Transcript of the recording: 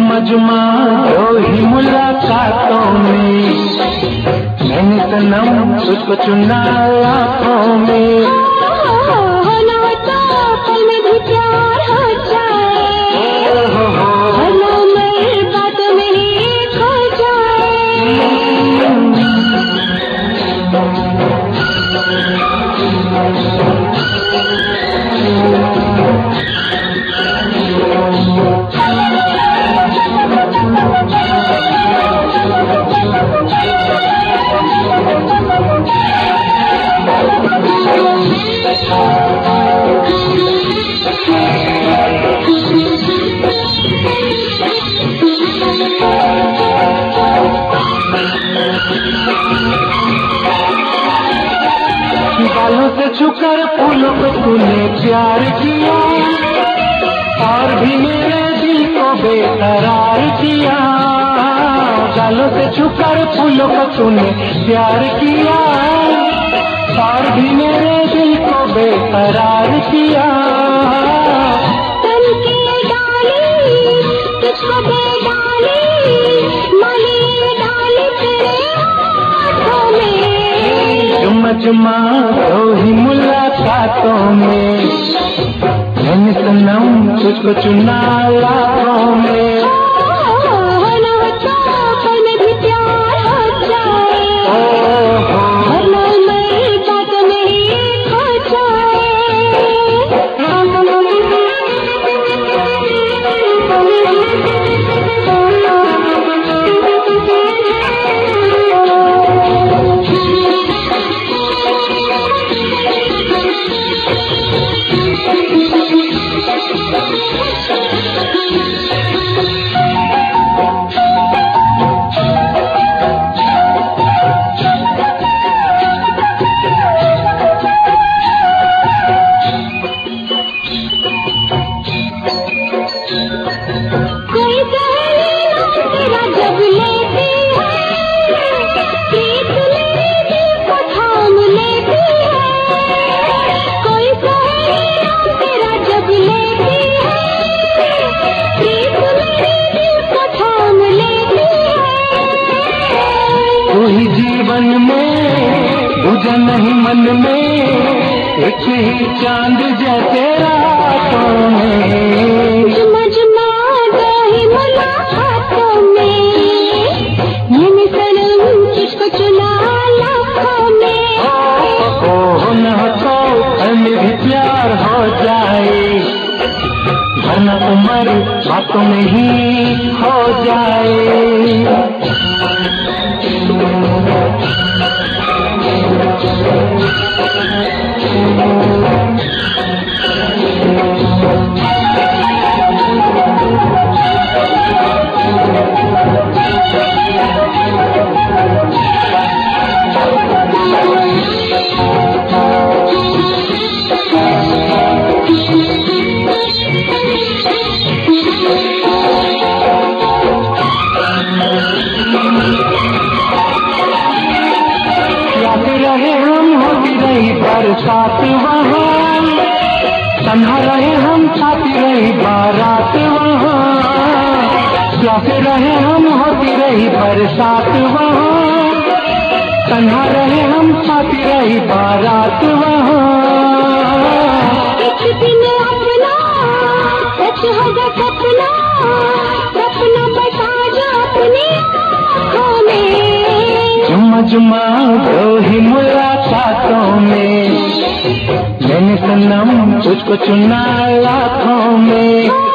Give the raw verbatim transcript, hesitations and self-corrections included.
जुम्मा जुम्मा दो ही मुलाकातों में मैंने सनम तुझको चुना लाखों में। होना तो पल में भी प्यार हो जाए, होना मेरी बात में ही खो जाए। बालों से छूकर फूलों को तूने प्यार किया और भी मेरे दिल को बेकरार किया। बालों से छूकर फूलों को तूने प्यार किया और भी मेरे दिल को बेकरार किया। तन की डाली तुझको बेडाली माली डाली तेरे हाथों में। जुम्मा जुम्मा दो ही मुलाकातों में मैंने सनम तुझको चुना लाखों में। होना तो पल में भी प्यार हो जाए, होना मेरी बात में ही खो जीवन में बुझा नहीं मन में एक ही चांद जैसे रातों में। जुम्मा जुम्मा दो ही मुलाकातों में मैंने सनम तुझको चुना लाखों में। हो न तो हमें भी प्यार हो जाए, वरना उम्र बातों में ही हो जाए। रहे हम होती रही बरसात वहाँ, तन्हा रहे हम छाती रही बारात वहाँ। प्यासे रहे हम होती रही बरसात वहाँ, तन्हा रहे हम छाती रही बारात वहाँ। एक दिन अपना सच होगा सपना, सपना बता जा अपनी आँखों में। जुम्मा जुम्मा दो ही मुलाकातों में मैंने सनम तुझको चुना लाखों में।